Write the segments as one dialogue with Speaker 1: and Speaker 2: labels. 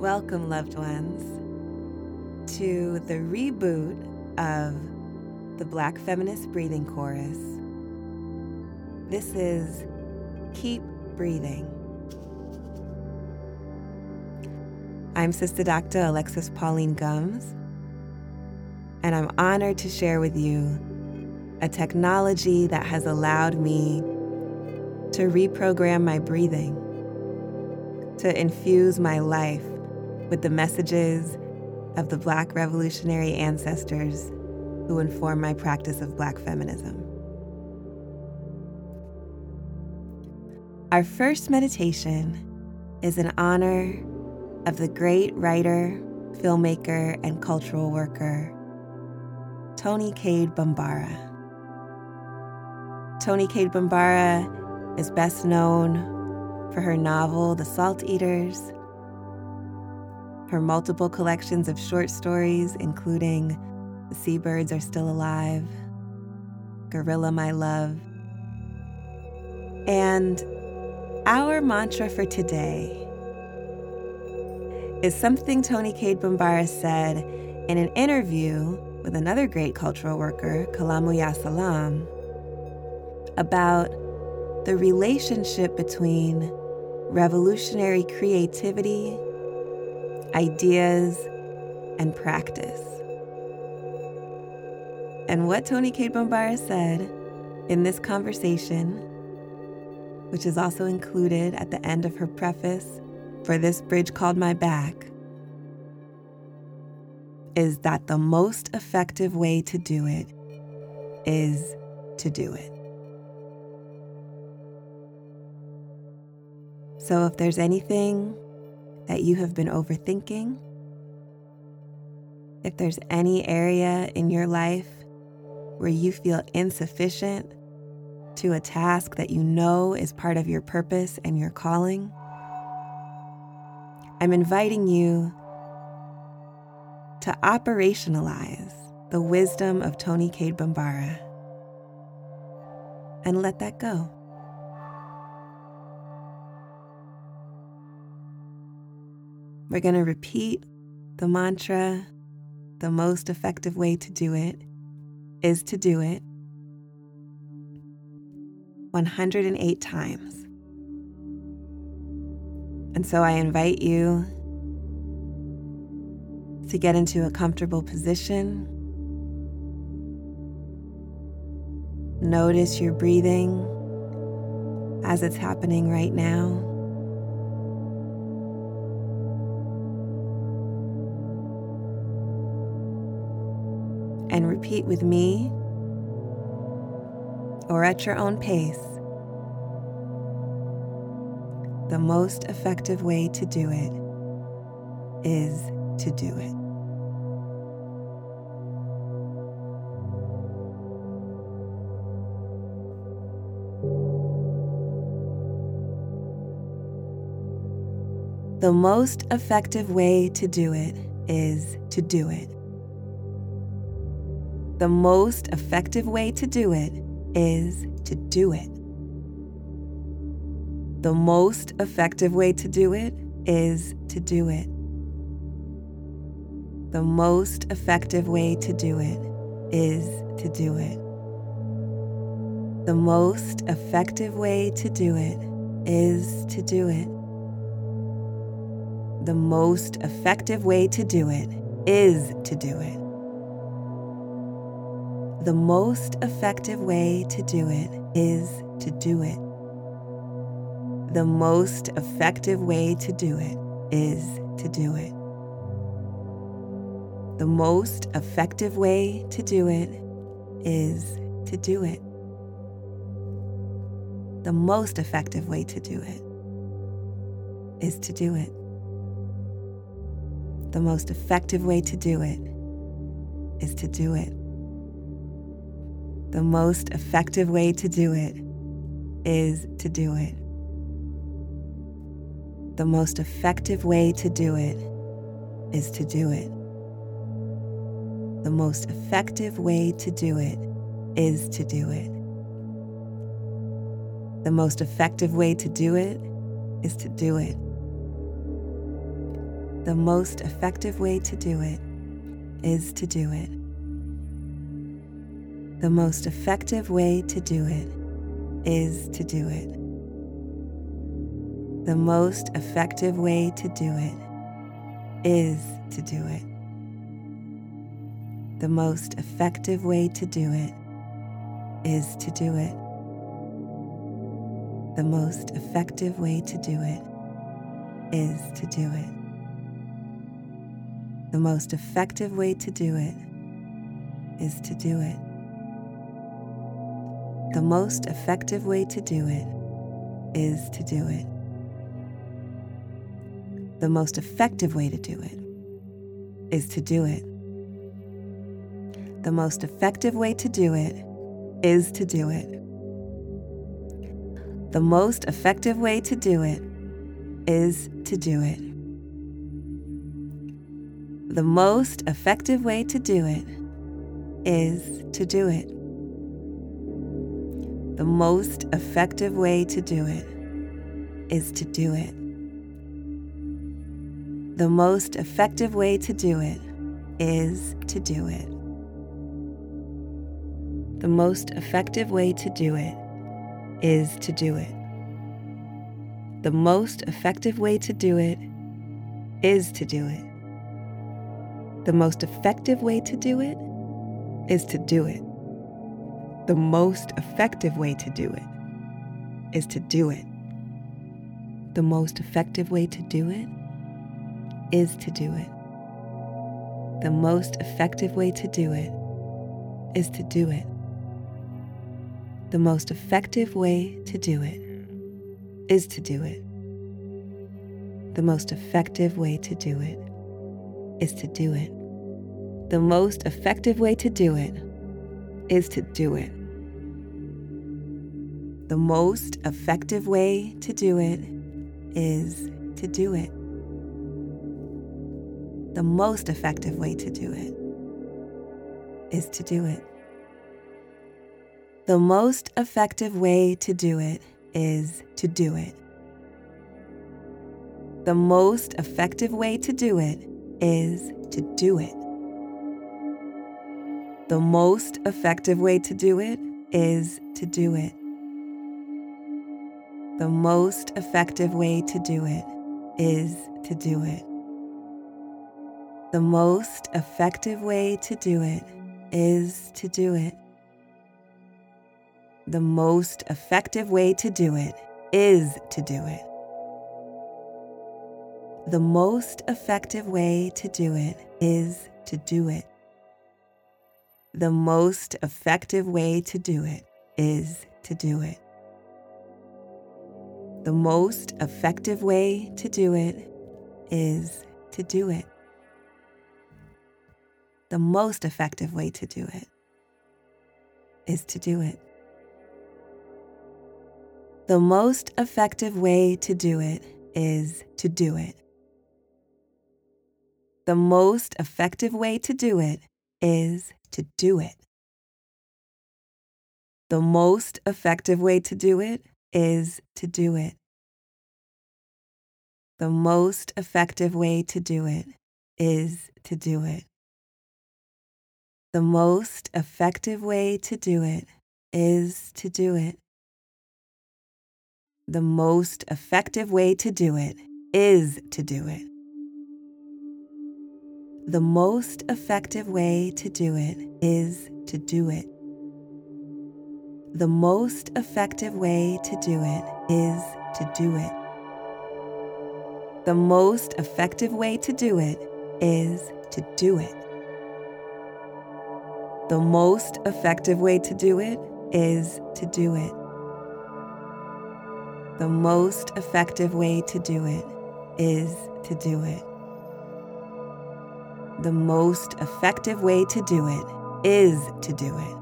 Speaker 1: Welcome, loved ones, to the reboot of the Black Feminist Breathing Chorus. This is Keep Breathing. I'm Sister Dr. Alexis Pauline Gums, and I'm honored to share with you a technology that has allowed me to reprogram my breathing, to infuse my life with the messages of the Black revolutionary ancestors who inform my practice of Black feminism. Our first meditation is in honor of the great writer, filmmaker, and cultural worker, Toni Cade Bambara. Toni Cade Bambara is best known for her novel, The Salt Eaters, her multiple collections of short stories, including The Seabirds Are Still Alive, Gorilla My Love. And our mantra for today is something Toni Cade Bambara said in an interview with another great cultural worker, Kalamu Salam, about the relationship between revolutionary creativity, ideas, and practice. And what Toni Cade Bambara said in this conversation, which is also included at the end of her preface for This Bridge Called My Back, is that the most effective way to do it is to do it. So if there's anything that you have been overthinking, if there's any area in your life where you feel insufficient to a task that you know is part of your purpose and your calling, I'm inviting you to operationalize the wisdom of Toni Cade Bambara and let that go. We're going to repeat the mantra, the most effective way to do it is to do it, 108 times. And so I invite you to get into a comfortable position. Notice your breathing as it's happening right now. And repeat with me, or at your own pace, the most effective way to do it is to do it. The most effective way to do it is to do it. The most effective way to do it is to do it. The most effective way to do it is to do it. The most effective way to do it is to do it. The most effective way to do it is to do it. The most effective way to do it is to do it. The most effective way to do it is to do it. The most effective way to do it is to do it. The most effective way to do it is to do it. The most effective way to do it is to do it. The most effective way to do it is to do it. The most effective way to do it is to do it. The most effective way to do it is to do it. The most effective way to do it is to do it. The most effective way to do it is to do it. The most effective way to do it is to do it. The most effective way to do it is to do it. The most effective way to do it is to do it. The most effective way to do it is to do it. The most effective way to do it is to do it. The most effective way to do it is to do it. The most effective way to do it is to do it. The most effective way to do it is to do it. The most effective way to do it is to do it. The most effective way to do it is to do it. The most effective way to do it is to do it. The most effective way to do it is to do it. The most effective way to do it is to do it. The most effective way to do it is to do it. The most effective way to do it is to do it. The most effective way to do it is to do it. The most effective way to do it is to do it. The most effective way to do it is to do it. The most effective way to do it is to do it. The most effective way to do it is to do it. The most effective way to do it is to do it. The most effective way to do it is to do it. The most effective way to do it is to do it. The most effective way to do it is to do it. The most effective way to do it is to do it. The most effective way to do it is to do it. The most effective way to do it is to do it. The most effective way to do it is to do it. The most effective way to do it is to do it. The most effective way to do it is to do it. The most effective way to do it is to do it. The most effective way to do it is to do it. The most effective way to do it is to do it. The most effective way to do it is to do it. The most effective way to do it is to do it. The most effective way to do it is to do it. The most effective way to do it is to do it. The most effective way to do it is to do it. The most effective way to do it is to do it. The most effective way to do it is to do it. The most effective way to do it is to do it. The most effective way to do it is to do it. The most effective way to do it is to do it. The most effective way to do it is to do it. The most effective way to do it is to do it. The most effective way to do it is to do it.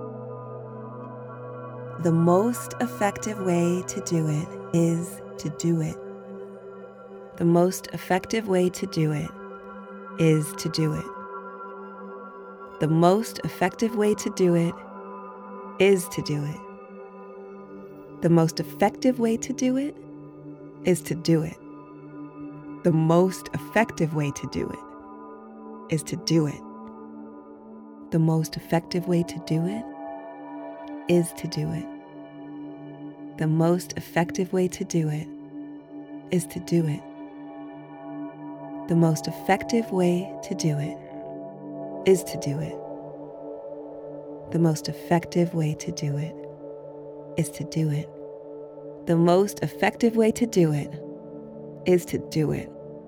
Speaker 1: The most effective way to do it is to do it. The most effective way to do it is to do it. The most effective way to do it is to do it. The most effective way to do it is to do it. The most effective way to do it is to do it. The most effective way to do it is to do it. The most effective way to do it is to do it. The most effective way to do it is to do it. The most effective way to do it is to do it. The most effective way to do it is to do it.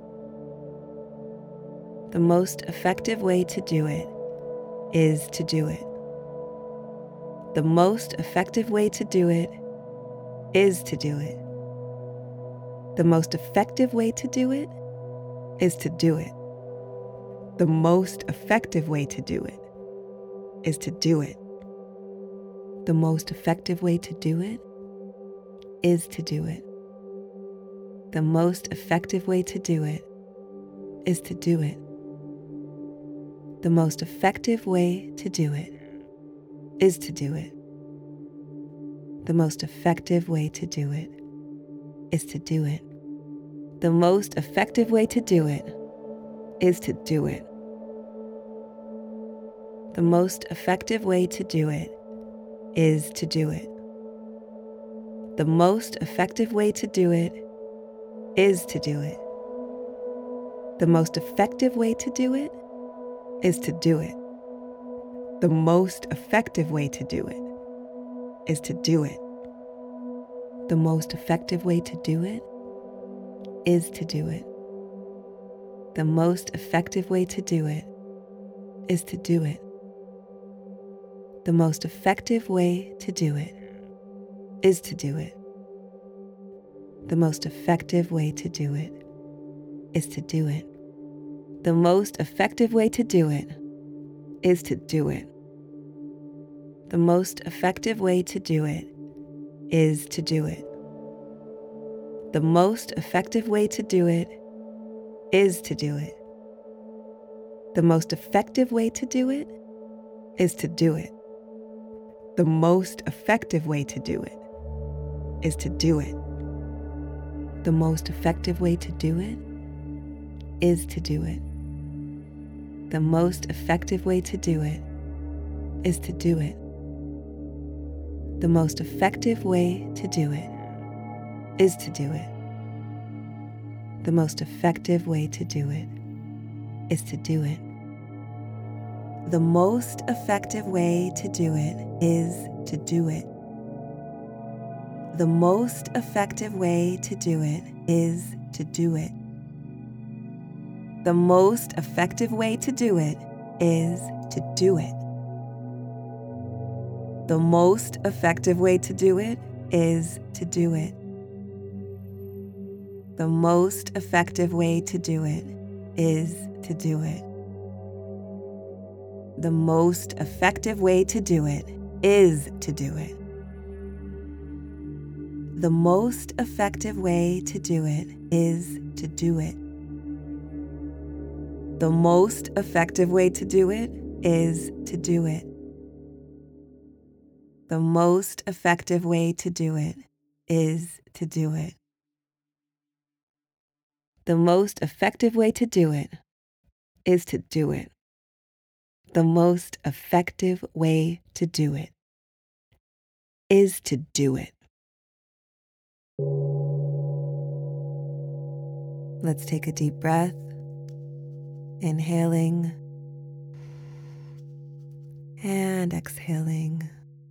Speaker 1: The most effective way to do it is to do it. The most effective way to do it is to do it. The most effective way to do it is to do it. The most effective way to do it is to do it. The most effective way to do it is to do it. The most effective way to do it is to do it. The most effective way to do it is to do it. The most effective way to do it is to do it. The most effective way to do it is to do it. The most effective way to do it is to do it. The most effective way to do it is to do it. The most effective way to do it is to do it. The most effective way to do it is to do it. The most effective way to do it is to do it. The most effective way to do it is to do it. The most effective way to do it is to do it. The most effective way to do it is to do it. The most effective way to do it is to do it. The most effective way to do it is to do it. The most effective way to do it is to do it. The most effective way to do it is to do it. The most effective way to do it is to do it. The most effective way to do it is to do it. The most effective way to do it is to do it. The most effective way to do it is to do it. The most effective way to do it is to do it. The most effective way to do it is to do it. The most effective way to do it is to do it. The most effective way to do it is to do it. The most effective way to do it is to do it. The most effective way to do it is to do it. The most effective way to do it is to do it. The most effective way to do it is to do it. The most effective way to do it is to do it. The most effective way to do it is to do it. The most effective way to do it is to do it. The most effective way to do it is to do it. Let's take a deep breath, inhaling and exhaling.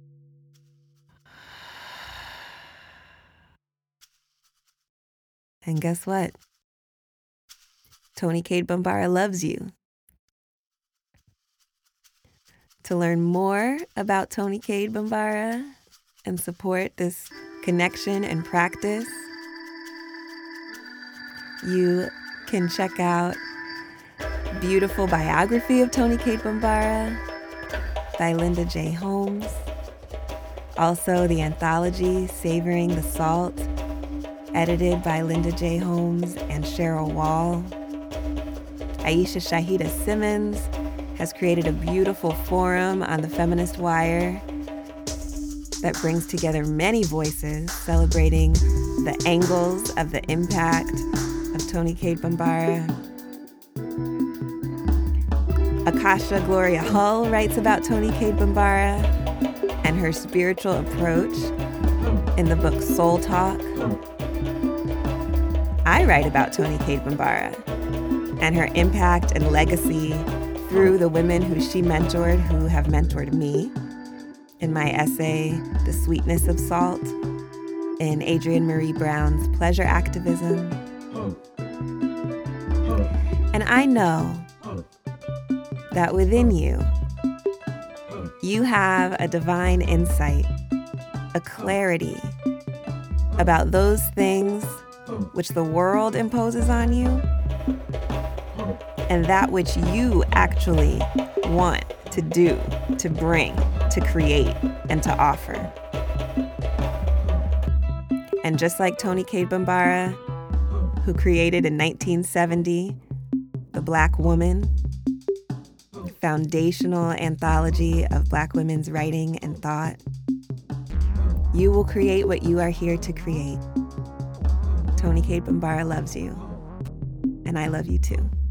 Speaker 1: And guess what? Toni Cade Bambara loves you. To learn more about Toni Cade Bambara and support this connection and practice, you can check out Beautiful Biography of Toni Cade Bambara by Linda J. Holmes. Also, the anthology Savoring the Salt, edited by Linda J. Holmes and Cheryl Wall. Aisha Shahida Simmons has created a beautiful forum on the Feminist Wire that brings together many voices celebrating the angles of the impact of Toni Cade Bambara. Akasha Gloria Hull writes about Toni Cade Bambara and her spiritual approach in the book Soul Talk. I write about Toni Cade Bambara and her impact and legacy through the women who she mentored, who have mentored me, in my essay, The Sweetness of Salt, in Adrienne Marie Brown's Pleasure Activism. And I know that within you, you have a divine insight, a clarity about those things which the world imposes on you and that which you actually want to do, to bring, to create, and to offer. And just like Toni Cade Bambara, who created in 1970 The Black Woman, foundational anthology of Black women's writing and thought, you will create what you are here to create. Toni Cade Bambara loves you, and I love you too.